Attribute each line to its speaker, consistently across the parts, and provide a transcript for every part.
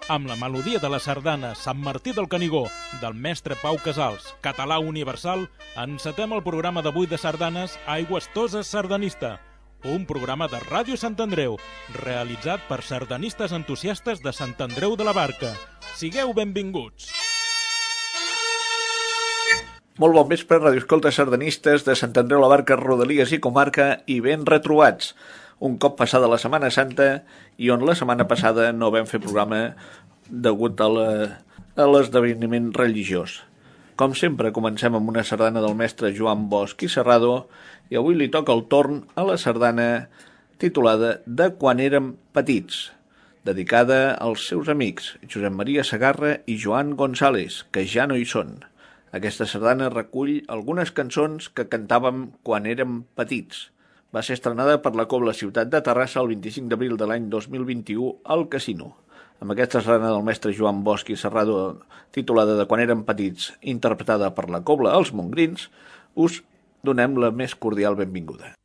Speaker 1: amb la melodia de la sardana Sant Martí del Canigó, del mestre Pau Casals, català universal, encetem el programa d'avui de sardanes Aigües Toses Sardanista, un programa de Ràdio Sant Andreu, realitzat per sardanistes entusiastes de Sant Andreu de la Barca. Sigueu benvinguts!
Speaker 2: Molt bon vespre, radioescoltes sardanistes de Sant Andreu la Barca, Rodalies i Comarca, i ben retrobats. Un cop passada la Setmana Santa i on la setmana passada no vam fer programa degut a l'esdeveniment religiós. Com sempre, comencem amb una sardana del mestre Joan Bosch i Serrado i avui li toca el torn a la sardana titulada De quan érem petits, dedicada als seus amics Josep Maria Segarra i Joan González, que ja no hi són. Aquesta sardana recull algunes cançons que cantàvem quan érem petits. Va ser estrenada per la Cobla Ciutat de Terrassa el 25 d'abril de l'any 2021 al Casino. Amb aquesta sardana del mestre Joan Bosch i Serrado, titulada De quan érem petits, interpretada per la Cobla Els Mongrins, us donem la més cordial benvinguda.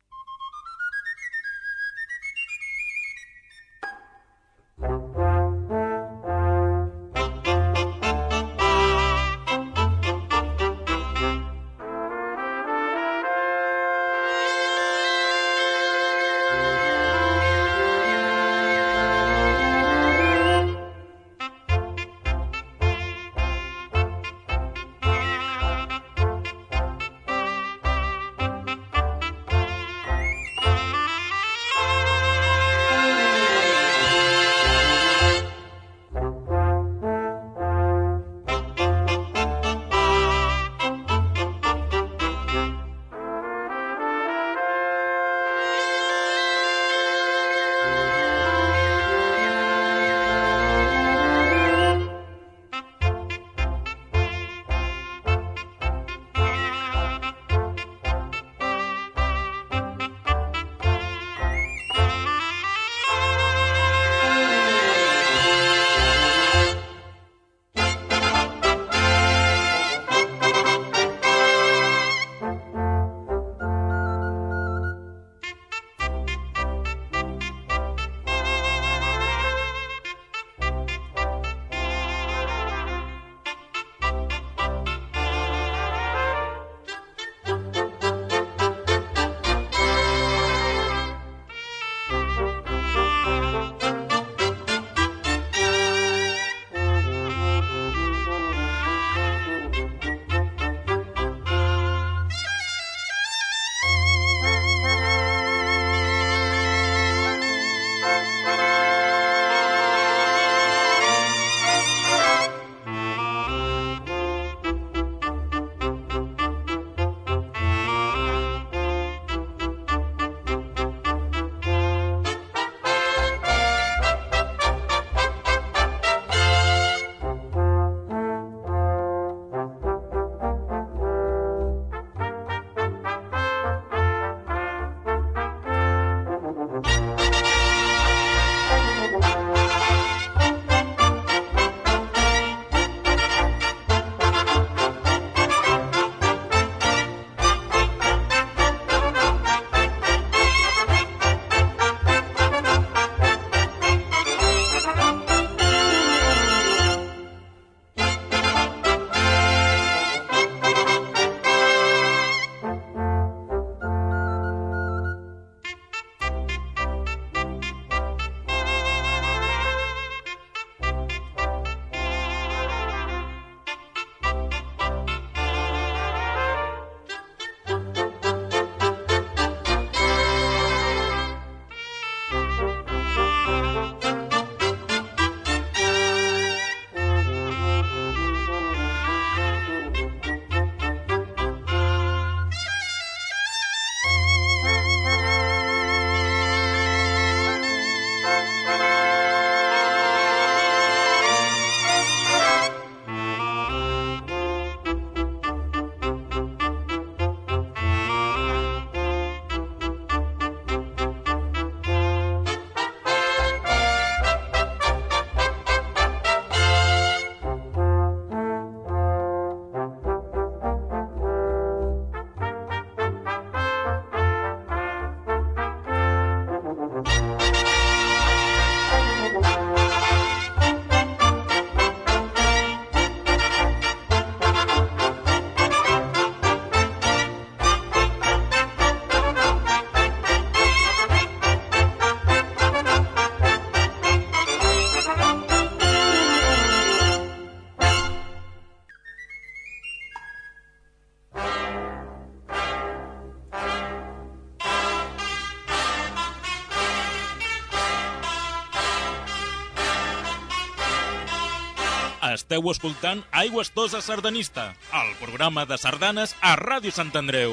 Speaker 1: Esteu escoltant Aigües Toses Sardanista, el programa de sardanes a Ràdio Sant Andreu.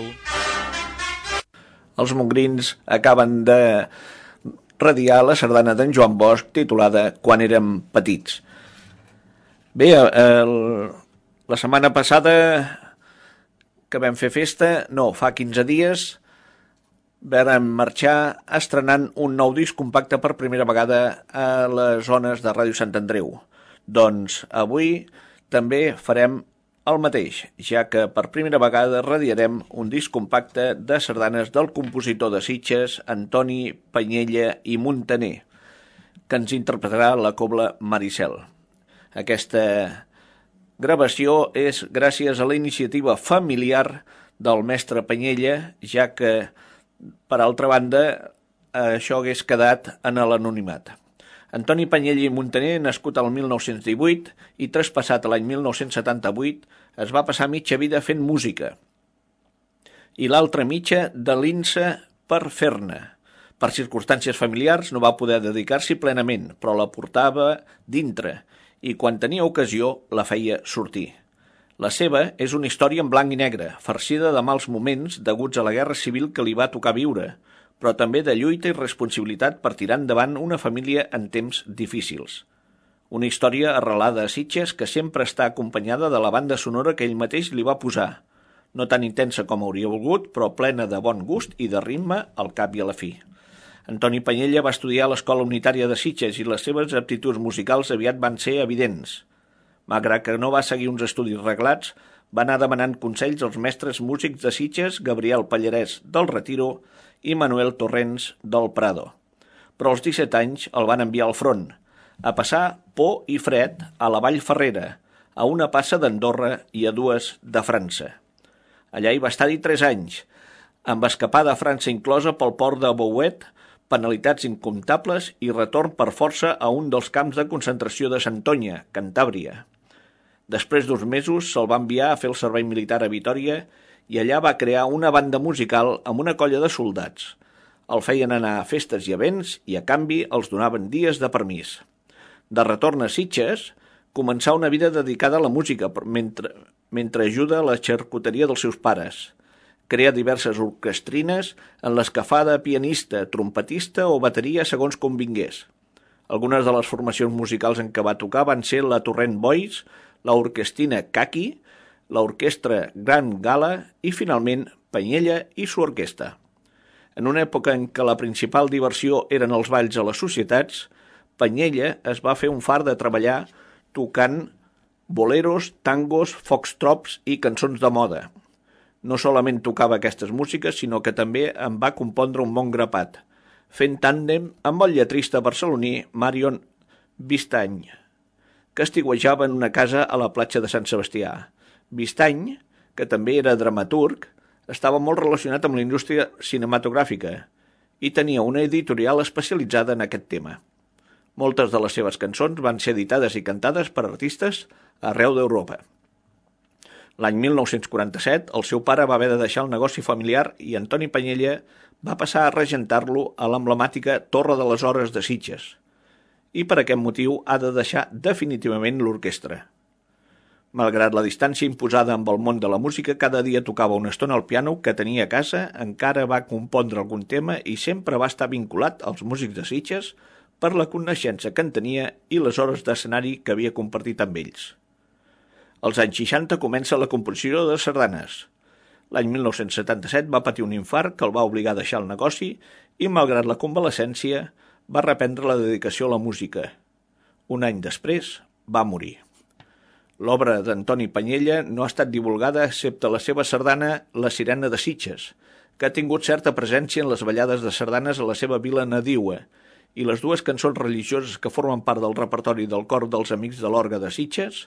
Speaker 2: Els mongrins acaben de radiar la sardana d'en Joan Bosch titulada Quan érem petits. Bé, la setmana passada que vam fer festa, no, fa 15 dies, vam marxar estrenant un nou disc compacte per primera vegada a les zones de Ràdio Sant Andreu. Doncs avui també farem el mateix, ja que per primera vegada radiarem un disc compacte de sardanes del compositor de Sitges, Antoni Panyella i Muntaner, que ens interpretarà la cobla Maricel. Aquesta gravació és gràcies a la iniciativa familiar del mestre Panyella, ja que, per altra banda, això hagués quedat en l'anonimat. Antoni Panyella i Muntaner, nascut al 1918 i traspassat l'any 1978, es va passar mitja vida fent música i l'altra mitja de l'INSA per fer-ne. Per circumstàncies familiars no va poder dedicar-s'hi plenament, però la portava dintre i quan tenia ocasió la feia sortir. La seva és una història en blanc i negre, farcida de mals moments deguts a la guerra civil que li va tocar viure, però també de lluita i responsabilitat per tirar endavant una família en temps difícils. Una història arrelada a Sitges que sempre està acompanyada de la banda sonora que ell mateix li va posar, no tan intensa com hauria volgut, però plena de bon gust i de ritme al cap i a la fi. Antoni Panyella va estudiar a l'Escola Unitària de Sitges i les seves aptituds musicals aviat van ser evidents. Malgrat que no va seguir uns estudis reglats, va anar demanant consells als mestres músics de Sitges, Gabriel Pallarès del Retiro i Manuel Torrents del Prado. Però als 17 anys el van enviar al front, a passar por i fred a la Vall Ferrera, a una passa d'Andorra i a 2 de França. Allà hi va estar-hi 3 anys, amb escapada a França inclosa pel port de Bouet, penalitats incomptables i retorn per força a un dels camps de concentració de Santonya, Cantàbria. Després d'2 mesos se'l va enviar a fer el servei militar a Vitòria i allà va crear una banda musical amb una colla de soldats. El feien anar a festes i events i a canvi els donaven dies de permís. De retorn a Sitges, començà una vida dedicada a la música mentre ajuda a la xarcuteria dels seus pares. Crea diverses orquestrines en les que fa de pianista, trompetista o bateria segons com vingués. Algunes de les formacions musicals en què va tocar van ser la Torrent Boys, l'Orquestina Caqui, l'Orquestra Gran Gala i, finalment, Panyella i su orquestra. En una època en què la principal diversió eren els balls a les societats, Panyella es va fer un far de treballar tocant boleros, tangos, foxtrots i cançons de moda. No solament tocava aquestes músiques, sinó que també en va compondre un bon grapat, fent tàndem amb el lletrista barceloní Marion Vistany, que estiuejava en una casa a la platja de Sant Sebastià. Vistany, que també era dramaturg, estava molt relacionat amb la indústria cinematogràfica i tenia una editorial especialitzada en aquest tema. Moltes de les seves cançons van ser editades i cantades per artistes arreu d'Europa. L'any 1947, el seu pare va haver de deixar el negoci familiar i Antoni Panyella va passar a regentar-lo a l'emblemàtica Torre de les Hores de Sitges i per aquest motiu ha de deixar definitivament l'orquestra. Malgrat la distància imposada amb el món de la música, cada dia tocava una estona al piano que tenia a casa, encara va compondre algun tema i sempre va estar vinculat als músics de Sitges per la coneixença que en tenia i les hores d'escenari que havia compartit amb ells. Als anys 60 comença la composició de sardanes. L'any 1977 va patir un infart que el va obligar a deixar el negoci i, malgrat la convalescència, va reprendre la dedicació a la música. Un any després va morir. L'obra d'Antoni Panyella no ha estat divulgada excepte la seva sardana La Sirena de Sitges, que ha tingut certa presència en les ballades de sardanes a la seva vila nadiua, i les 2 cançons religioses que formen part del repertori del cor dels Amics de l'Orgue de Sitges.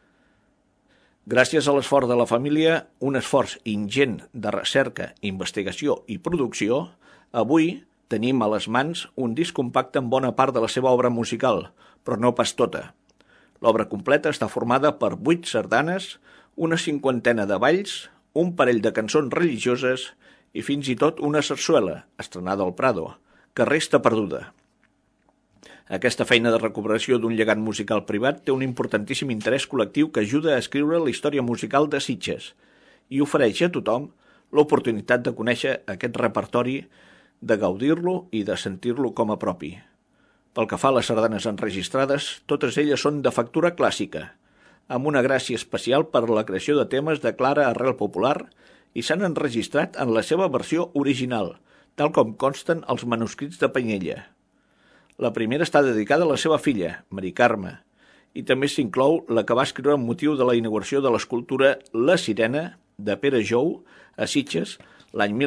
Speaker 2: Gràcies a l'esforç de la família, un esforç ingent de recerca, investigació i producció, avui tenim a les mans un disc compacte amb bona part de la seva obra musical, però no pas tota. L'obra completa està formada per 8 sardanes, una 50ena de balls, un parell de cançons religioses i fins i tot una sarsuela, estrenada al Prado, que resta perduda. Aquesta feina de recuperació d'un llegat musical privat té un importantíssim interès col·lectiu que ajuda a escriure la història musical de Sitges i ofereix a tothom l'oportunitat de conèixer aquest repertori, de gaudir-lo i de sentir-lo com a propi. Pel que fa a les sardanes enregistrades, totes elles són de factura clàssica, amb una gràcia especial per la creació de temes de clara arrel popular i s'han enregistrat en la seva versió original, tal com consten els manuscrits de Panyella. La primera està dedicada a la seva filla, Mari Carme, i també s'inclou la que va escriure amb motiu de la inauguració de l'escultura La Sirena de Pere Jou a Sitges l'any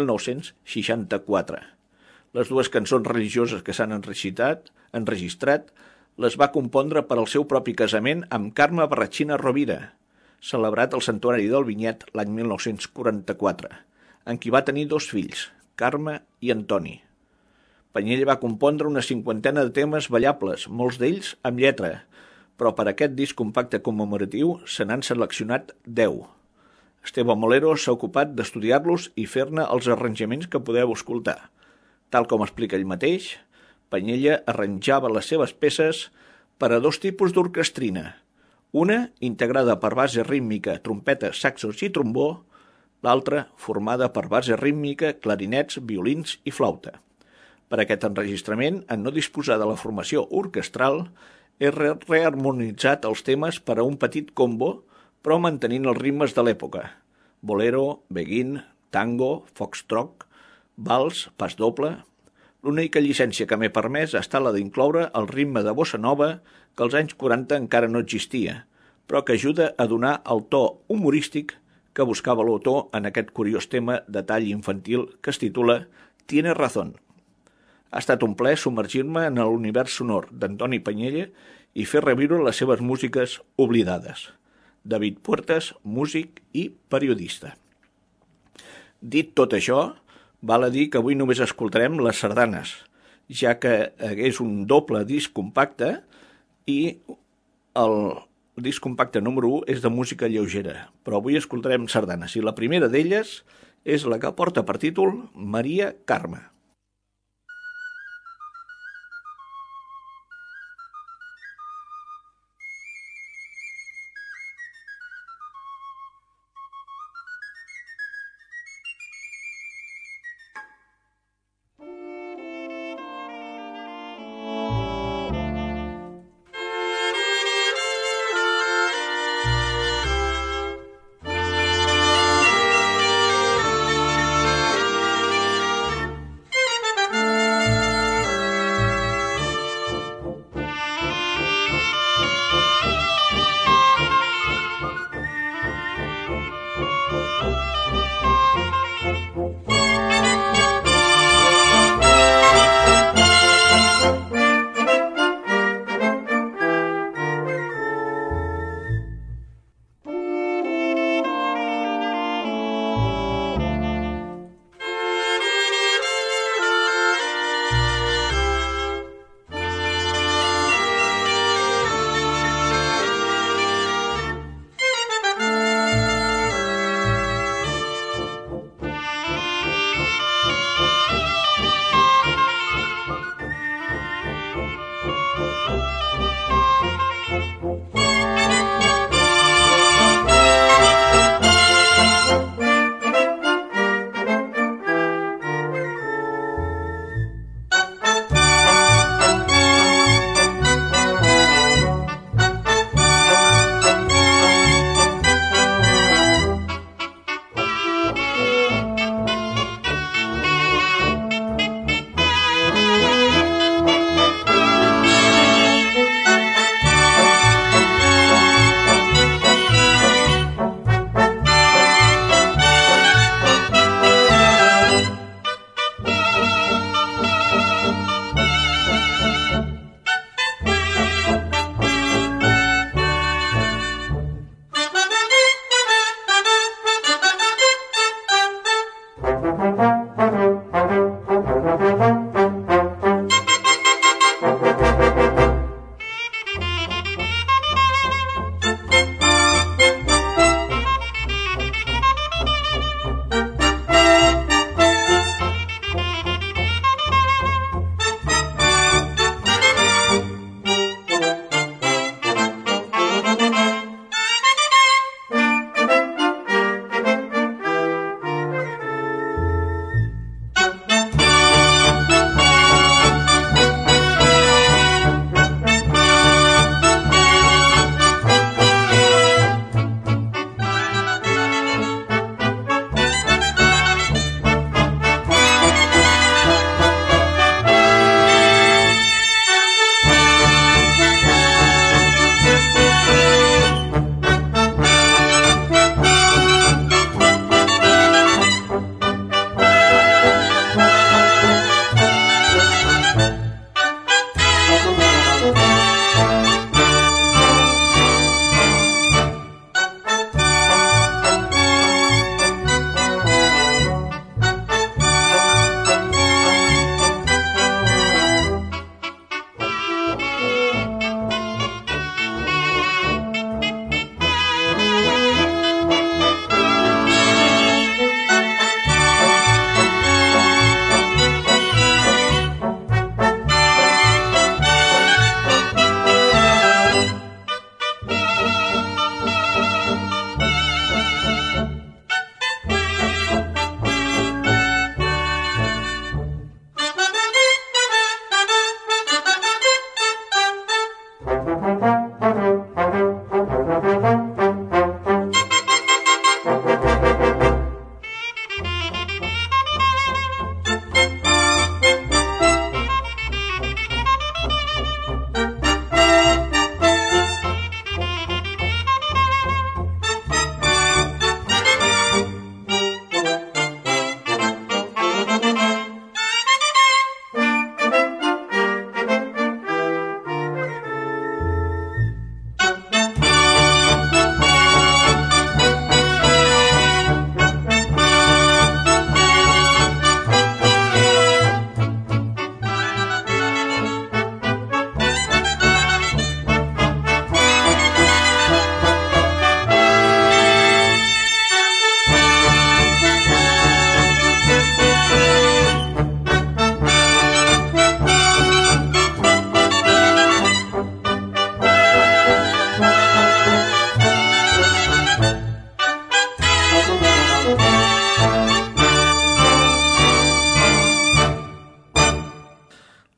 Speaker 2: 1964. Les dues cançons religioses que s'han enregistrat les va compondre per al seu propi casament amb Carme Barratxina Rovira, celebrat al Santuari del Vinyet l'any 1944, en qui va tenir 2 fills, Carme i Antoni. Panyella va compondre una 50ena de temes ballables, molts d'ells amb lletra, però per aquest disc compacte commemoratiu se n'han seleccionat 10. Esteve Molero s'ha ocupat d'estudiar-los i fer-ne els arranjaments que podeu escoltar. Tal com explica ell mateix, Panyella arranjava les seves peces per a 2 tipus d'orquestrina, una integrada per base rítmica, trompetes, saxos i trombó, l'altra formada per base rítmica, clarinets, violins i flauta. Per aquest enregistrament, en no disposar de la formació orquestral, he reharmonitzat els temes per a un petit combo, però mantenint els ritmes de l'època: bolero, beguín, tango, foxtrot, vals, pas doble. L'única llicència que m'he permès ha estat la d'incloure el ritme de bossa nova que als anys 40 encara no existia, però que ajuda a donar el to humorístic que buscava l'autor en aquest curiós tema de tall infantil que es titula «Tiene razón». Ha estat un plaer submergir-me en l'univers sonor d'Antoni Panyella i fer reviure les seves músiques oblidades. David Puertas, músic i periodista. Dit tot això, val a dir que avui només escoltarem les sardanes, ja que és un doble disc compacte i el disc compacte número 1 és de música lleugera, però avui escoltarem sardanes i la primera d'elles és la que porta per títol Maria Carme.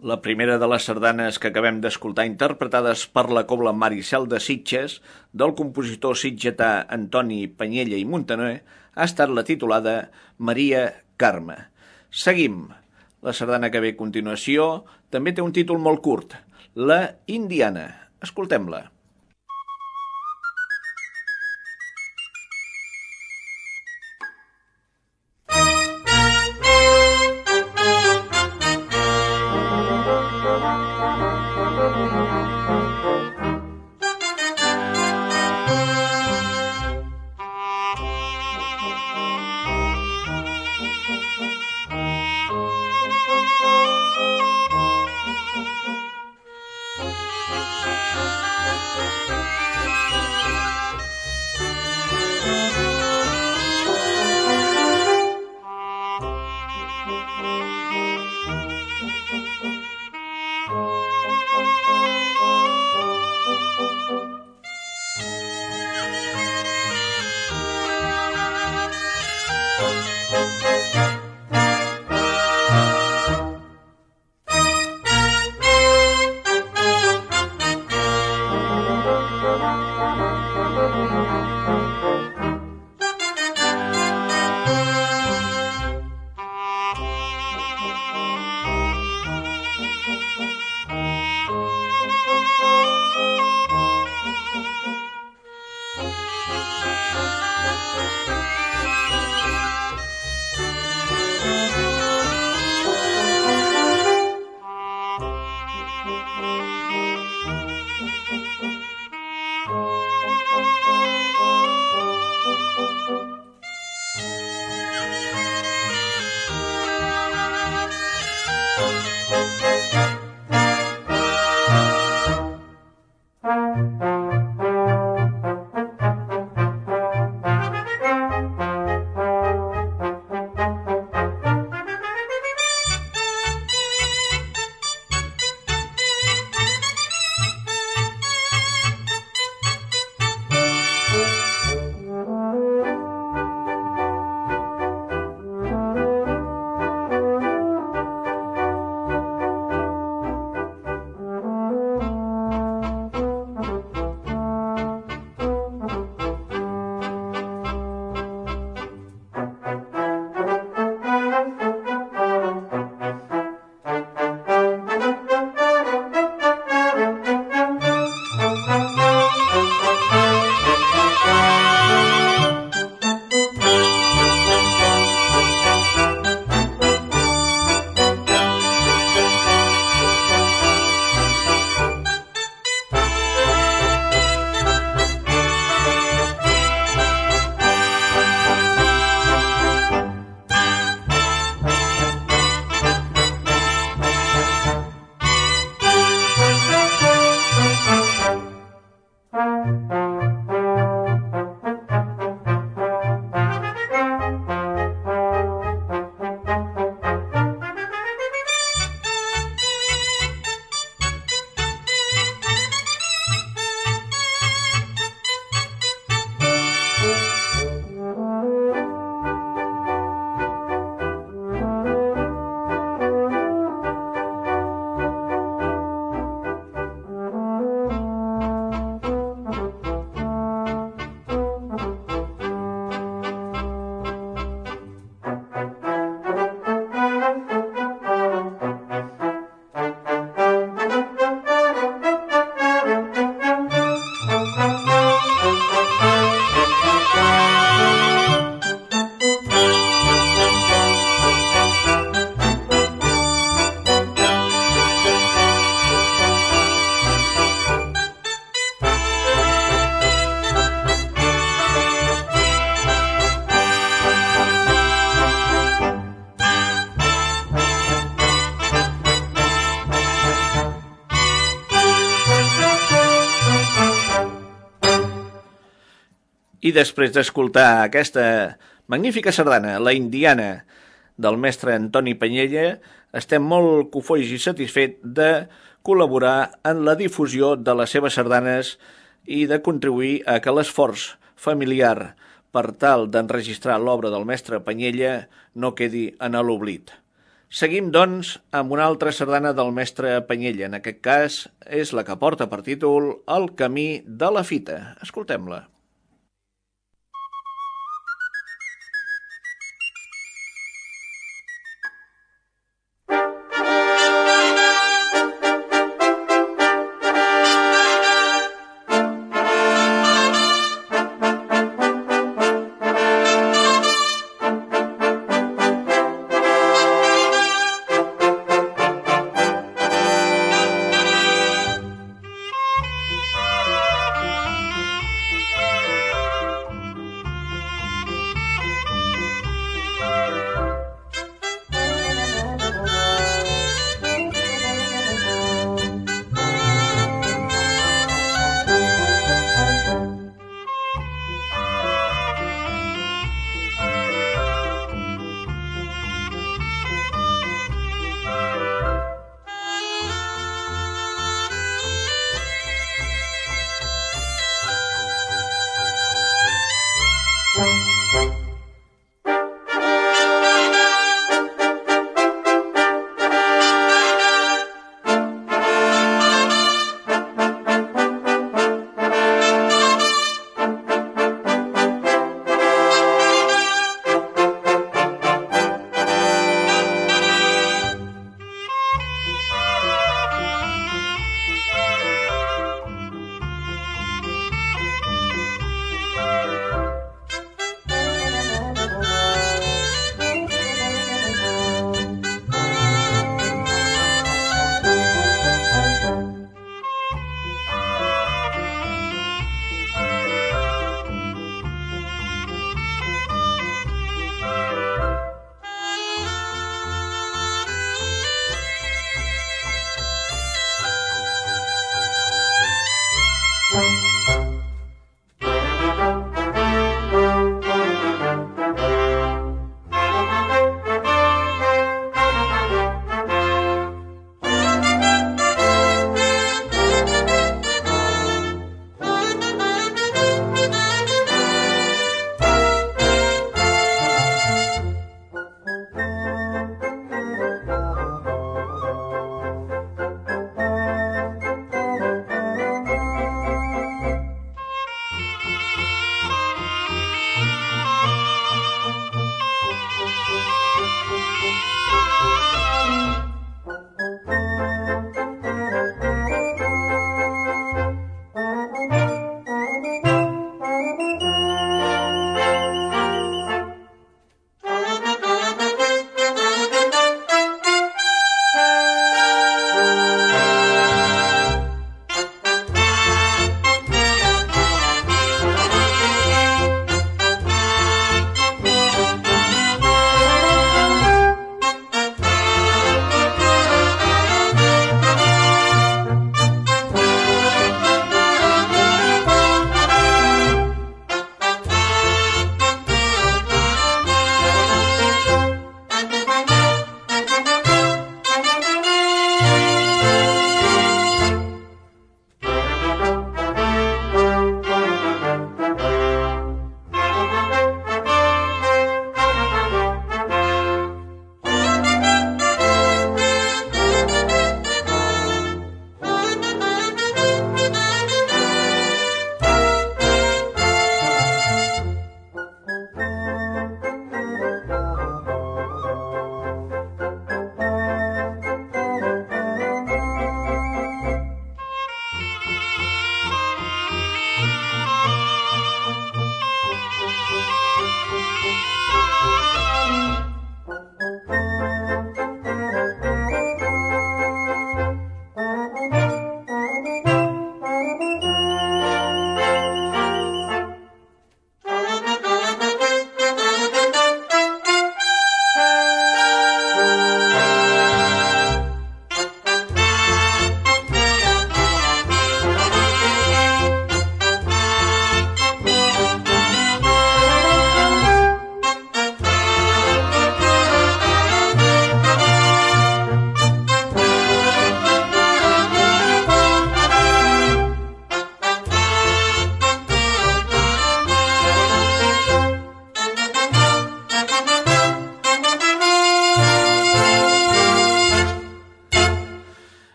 Speaker 2: La primera de les sardanes que acabem d'escoltar interpretades per la cobla Maricel de Sitges del compositor sitgetà Antoni Panyella i Muntaner ha estat la titulada Maria Carme. Seguim. La sardana que ve a continuació també té un títol molt curt, La Indiana. Escoltem-la. I després d'escoltar aquesta magnífica sardana, La Indiana, del mestre Antoni Panyella, estem molt cofois i satisfets de col·laborar en la difusió de les seves sardanes i de contribuir a que l'esforç familiar per tal d'enregistrar l'obra del mestre Panyella no quedi en l'oblit. Seguim, doncs, amb una altra sardana del mestre Panyella. En aquest cas és la que porta per títol El camí de la fita. Escoltem-la.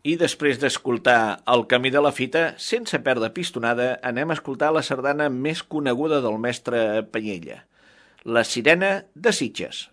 Speaker 2: I després d'escoltar El camí de la fita, sense perdre pistonada, anem a escoltar la sardana més coneguda del mestre Panyella, La sirena de Sitges.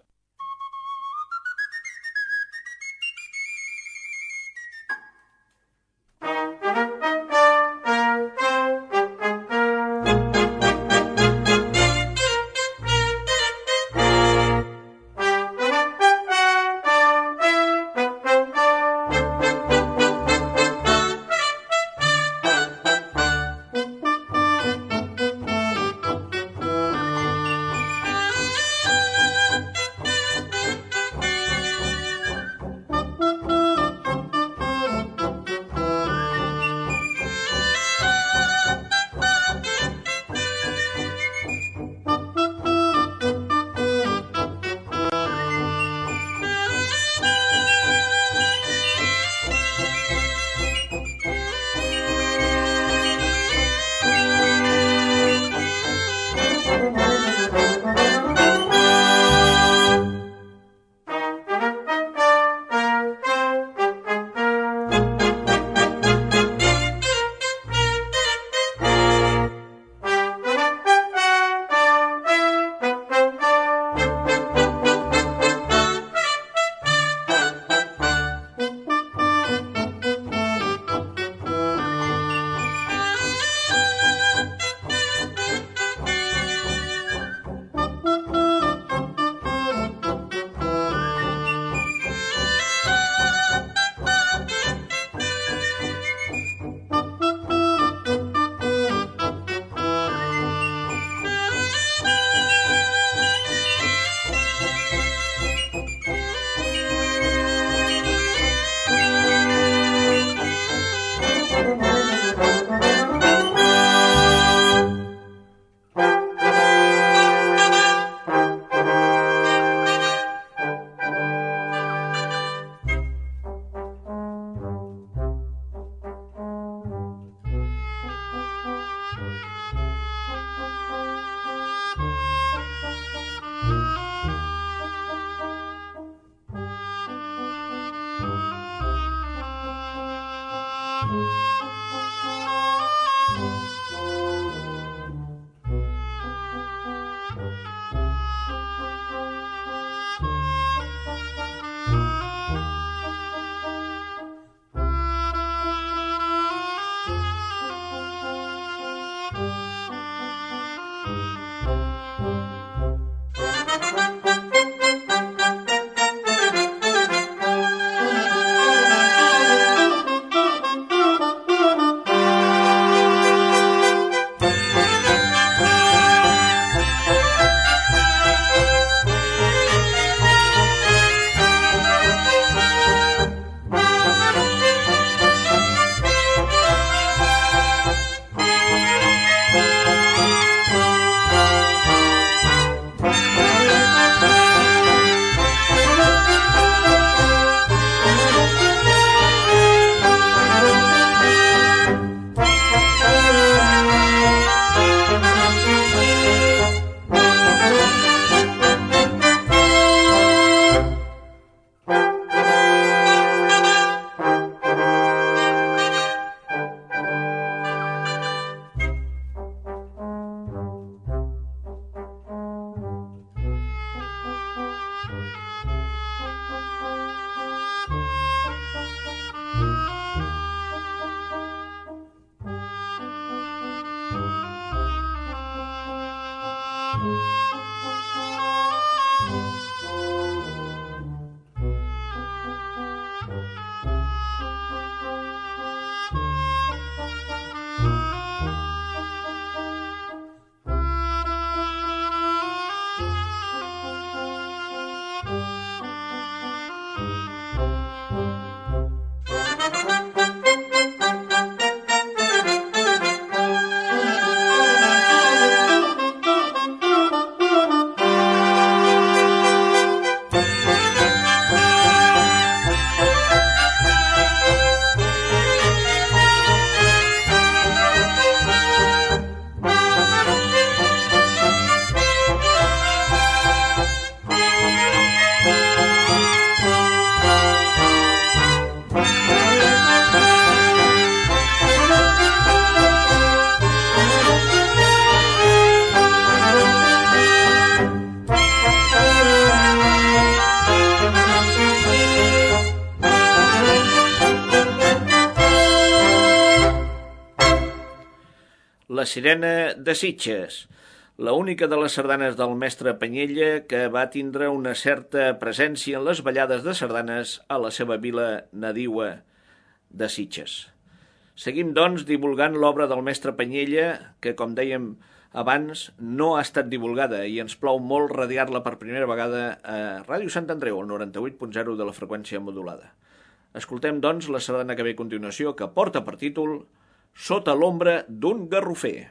Speaker 2: La sirena de Sitges, l'única de les sardanes del mestre Panyella que va tindre una certa presència en les ballades de sardanes a la seva vila nadiua de Sitges. Seguim, doncs, divulgant l'obra del mestre Panyella, que, com dèiem abans, no ha estat divulgada i ens plau molt radiar-la per primera vegada a Ràdio Sant Andreu, el 98.0 de la freqüència modulada. Escoltem, doncs, la sardana que ve a continuació, que porta per títol Sota l'ombra d'un garrofer.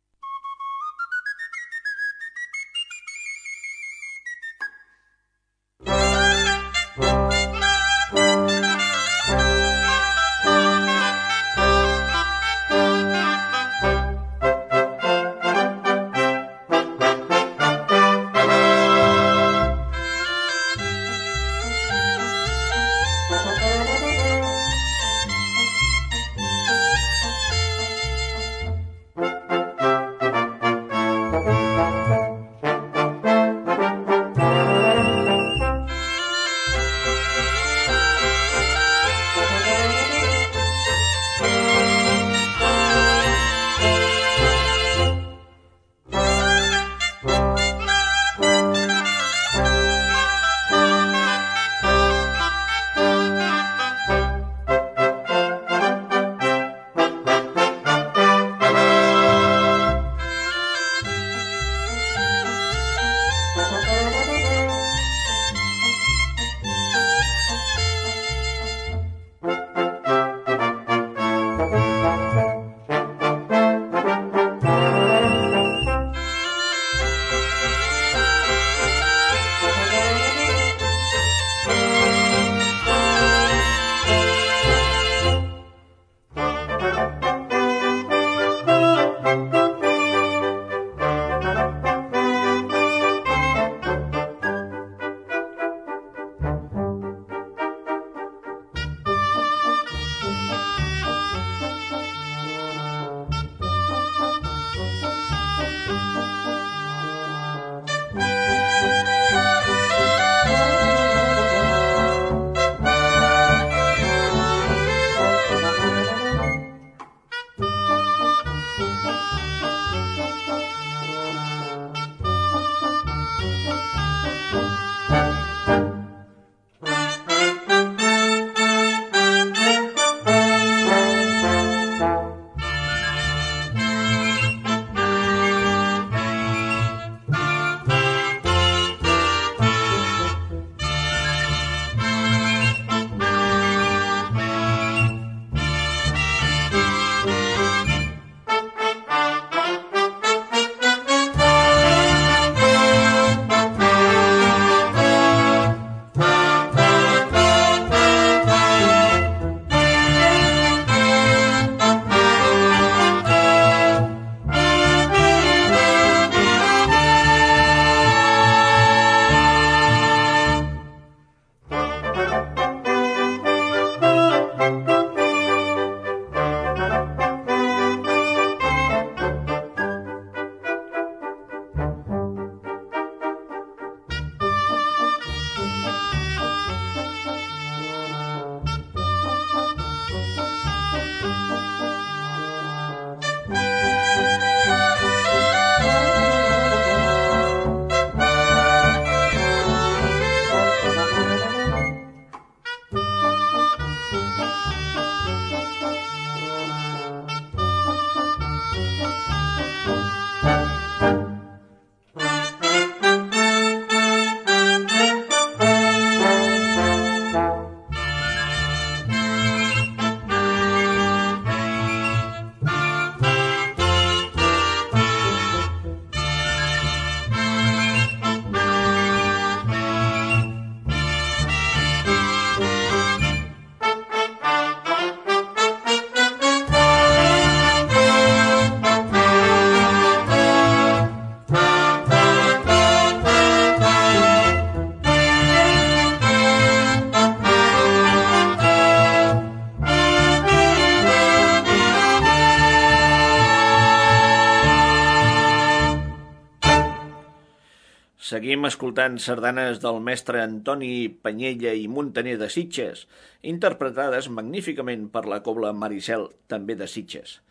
Speaker 2: Seguim escoltant sardanes del mestre Antoni Panyella i Muntaner de Sitges, interpretades magníficament per la cobla Maricel, també de Sitges.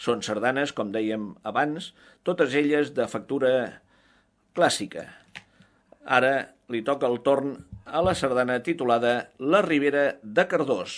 Speaker 2: Són sardanes, com dèiem abans, totes elles de factura clàssica. Ara li toca el torn a la sardana titulada La Ribera de Cardós.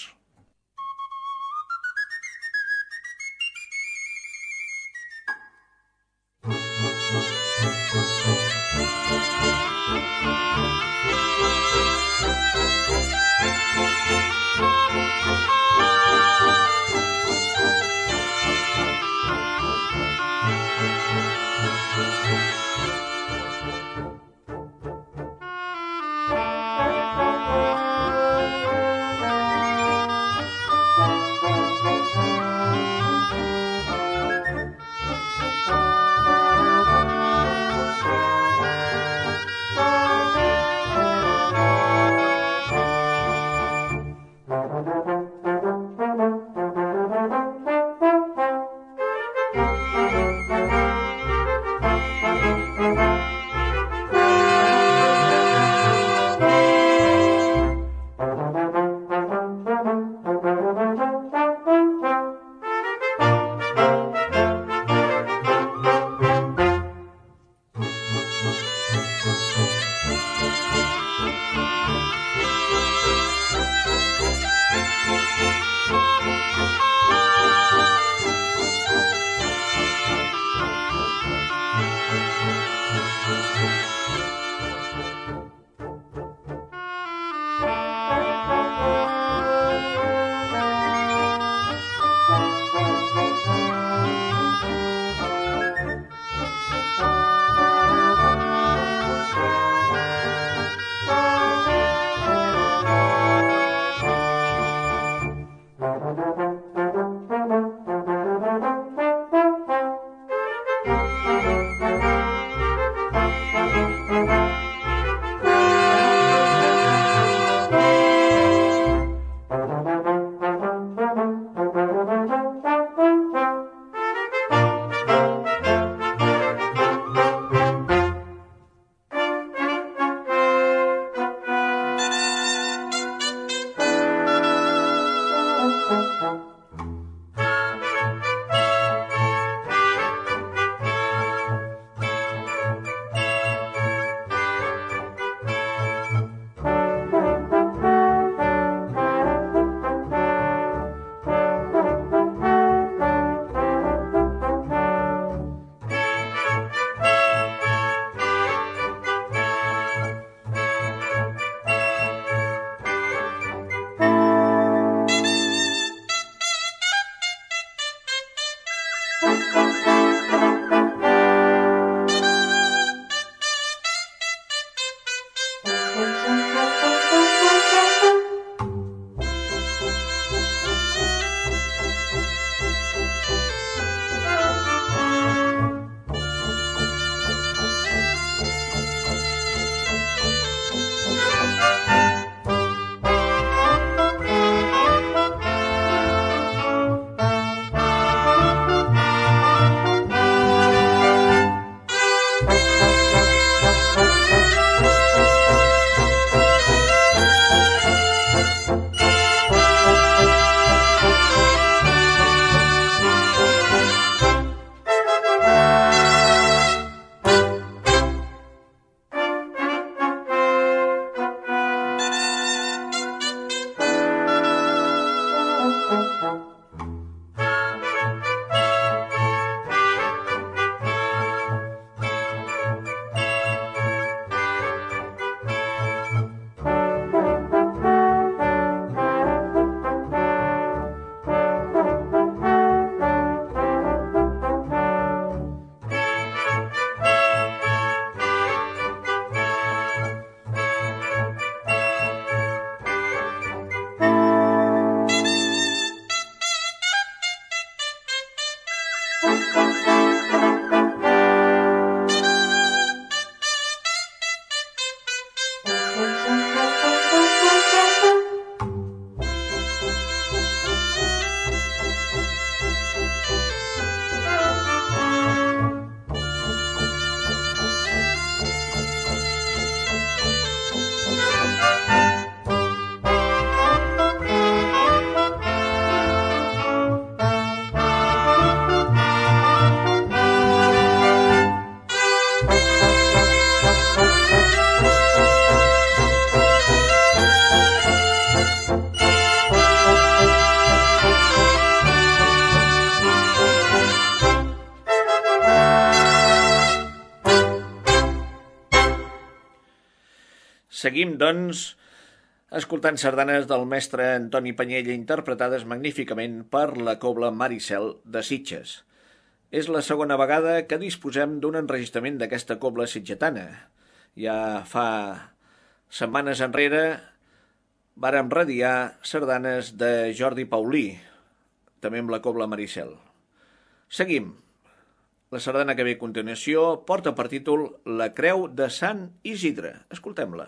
Speaker 2: Seguim, doncs, escoltant sardanes del mestre Antoni Panyella interpretades magníficament per la cobla Maricel de Sitges. És la segona vegada que disposem d'un enregistrament d'aquesta cobla sitgetana. Ja fa setmanes enrere vàrem radiar sardanes de Jordi Paulí, també amb la cobla Maricel. Seguim. La sardana que ve a continuació porta per títol La Creu de Sant Isidre. Escoltem-la.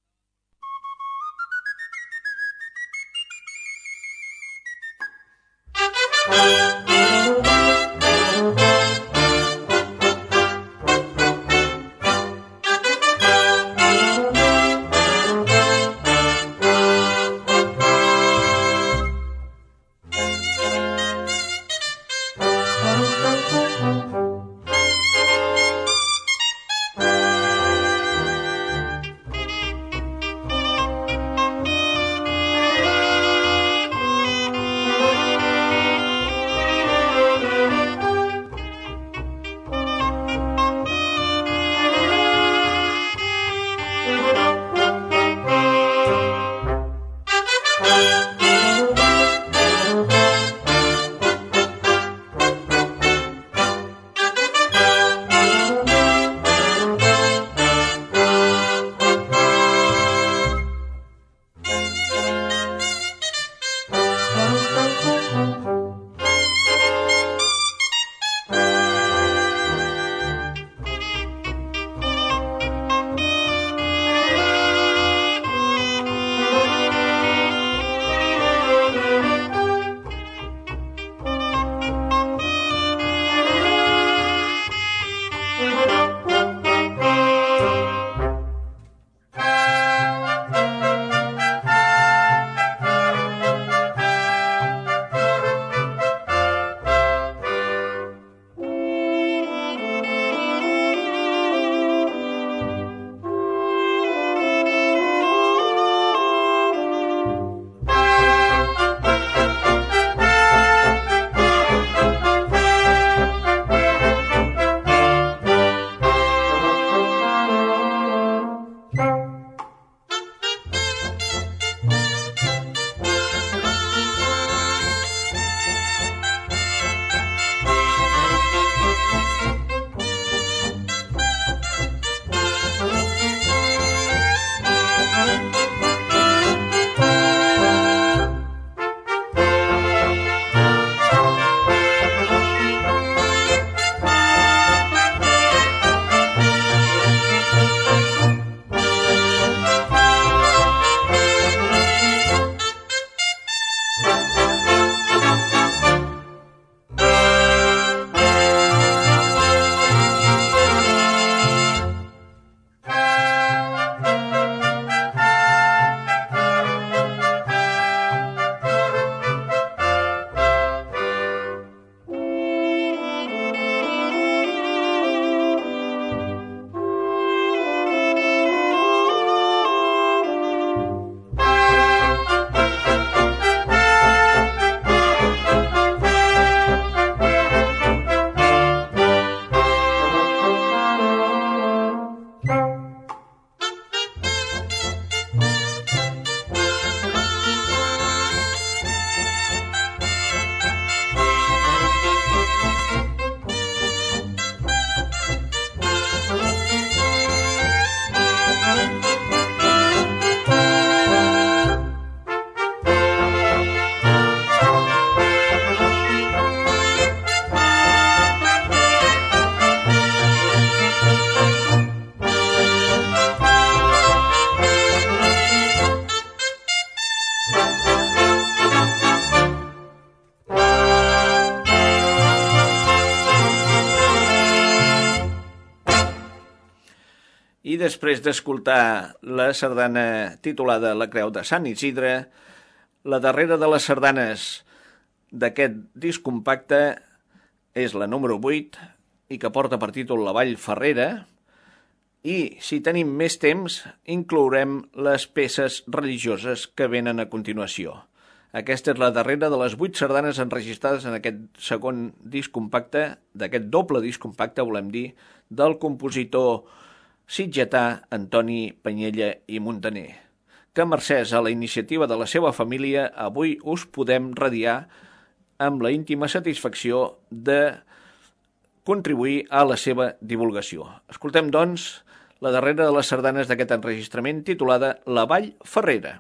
Speaker 2: I després d'escoltar la sardana titulada La Creu de Sant Isidre, la darrera de les sardanes d'aquest disc compacte és la número 8 i que porta per títol La Vall Ferrera, i si tenim més temps inclourem les peces religioses que venen a continuació. Aquesta és la darrera de les 8 sardanes enregistrades en aquest segon disc compacte, d'aquest doble disc compacte, volem dir, del compositor sitgetà Antoni Panyella i Muntaner, que mercès a la iniciativa de la seva família avui us podem radiar amb la íntima satisfacció de contribuir a la seva divulgació. Escoltem, doncs, la darrera de les sardanes d'aquest enregistrament titulada La Vall Ferrera.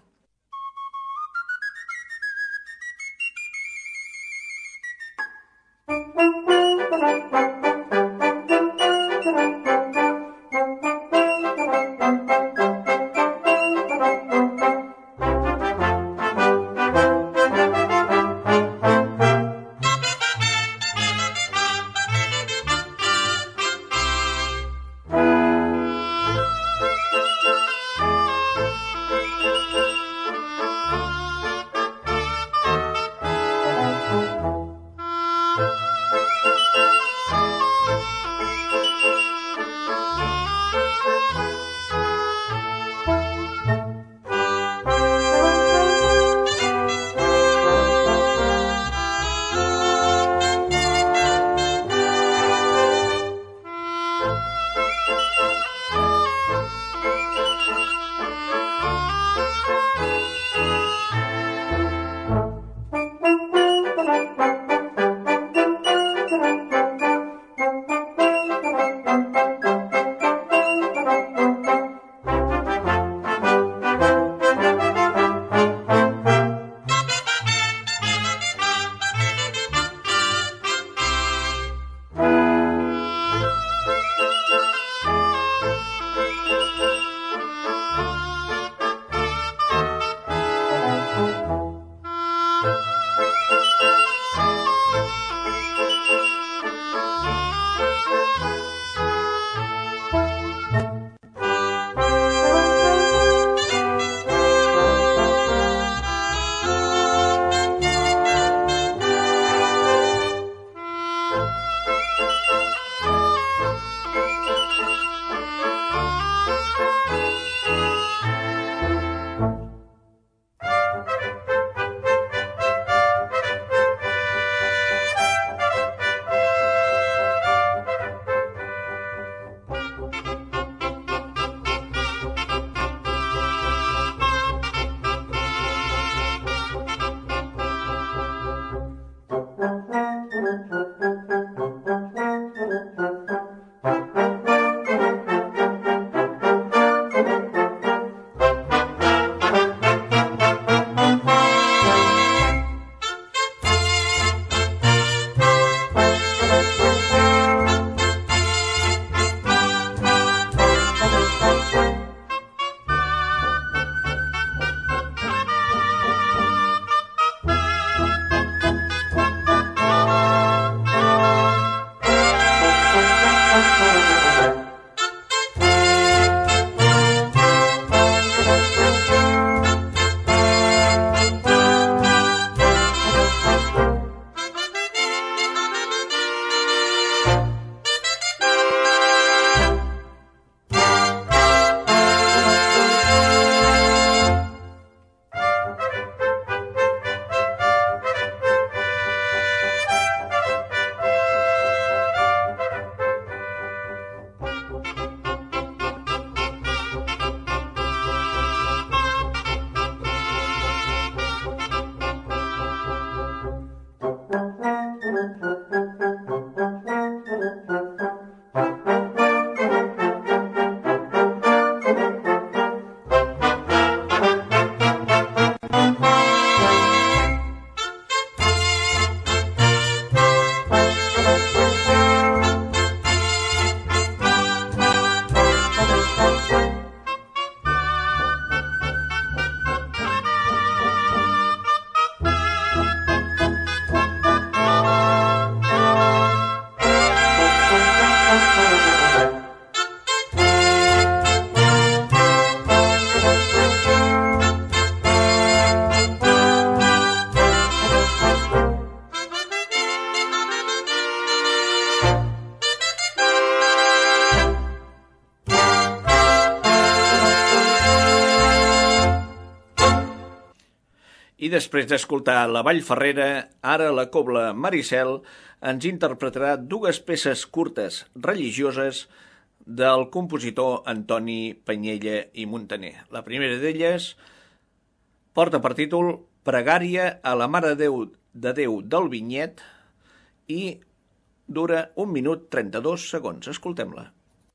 Speaker 2: I després d'escoltar la Vall Ferrera, ara la cobla Maricel ens interpretarà dues peces curtes religioses del compositor Antoni Panyella i Muntaner. La primera d'elles porta per títol Pregària a la Mare de Déu del Vinyet i dura 1 minut 32 segons. Escoltem-la.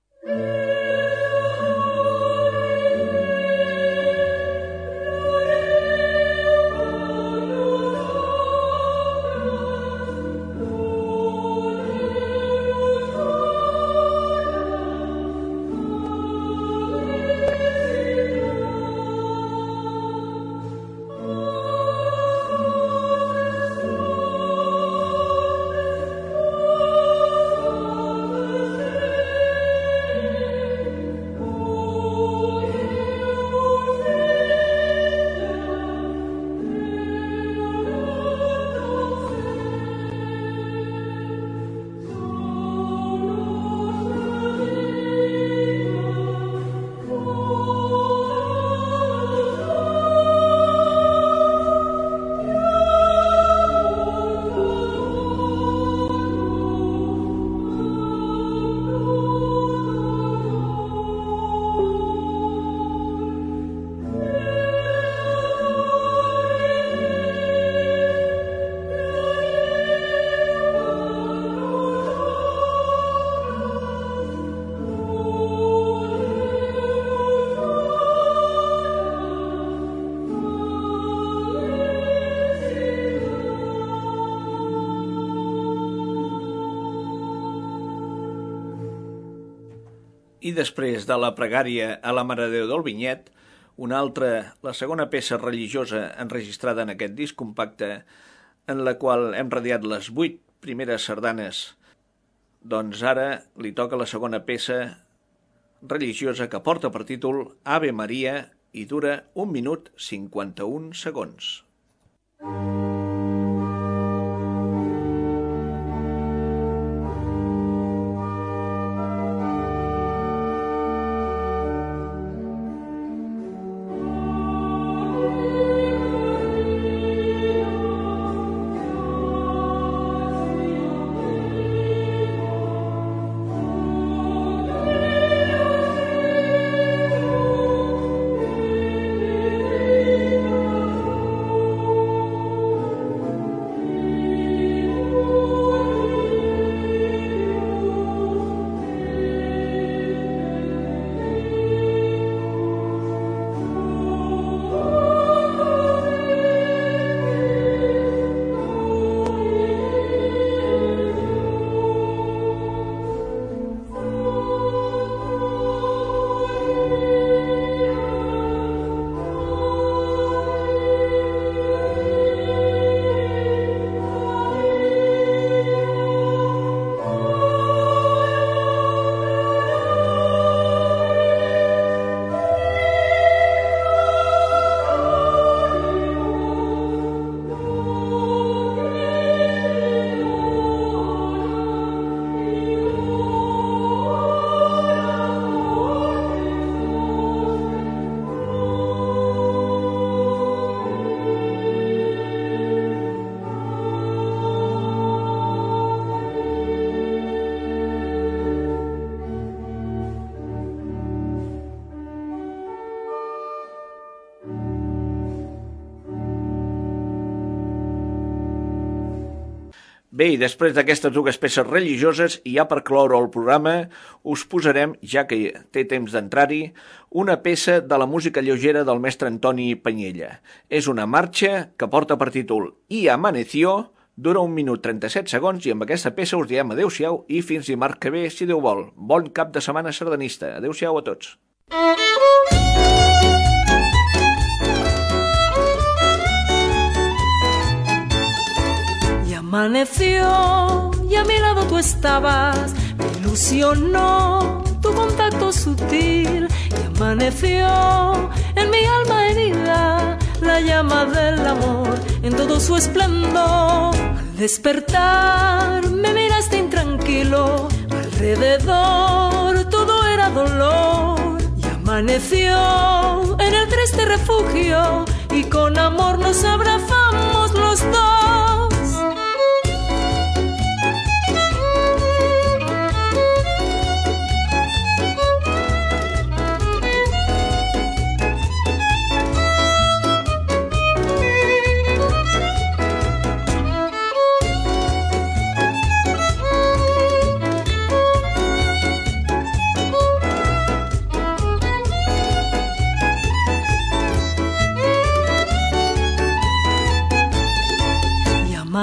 Speaker 2: I després de la pregària a la Mare de Déu del Vinyet, una altra, la segona peça religiosa enregistrada en aquest disc compacte, en la qual hem radiat les 8 primeres sardanes, doncs ara li toca la segona peça religiosa que porta per títol Ave Maria i dura 1 minut 51 segons. Bé, i després d'aquestes dues peces religioses, i ja per cloure el programa, us posarem, ja que té temps d'entrar-hi, una peça de la música lleugera del mestre Antoni Panyella. És una marxa que porta per títol I Amaneció, dura 1 minut 37 segons, i amb aquesta peça us diem adeu-siau i fins dimarts que ve, si Déu vol. Bon cap de setmana sardanista. Adeu-siau a tots.
Speaker 3: Amaneció y a mi lado tú estabas, me ilusionó tu contacto sutil y amaneció en mi alma herida la llama del amor en todo su esplendor. Al despertar me miraste intranquilo, alrededor todo era dolor y amaneció en el triste refugio y con amor nos abrazamos los dos.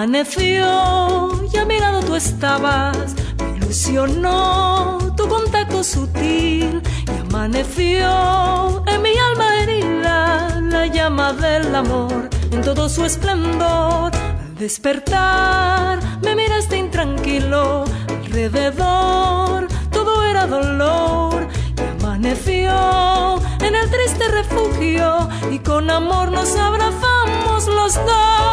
Speaker 3: amaneció y a mi lado tú estabas. Me ilusionó tu contacto sutil y amaneció en mi alma herida la llama del amor en todo su esplendor. Al despertar me miraste intranquilo, alrededor todo era dolor. Y amaneció en el triste refugio y con amor nos abrazamos los dos.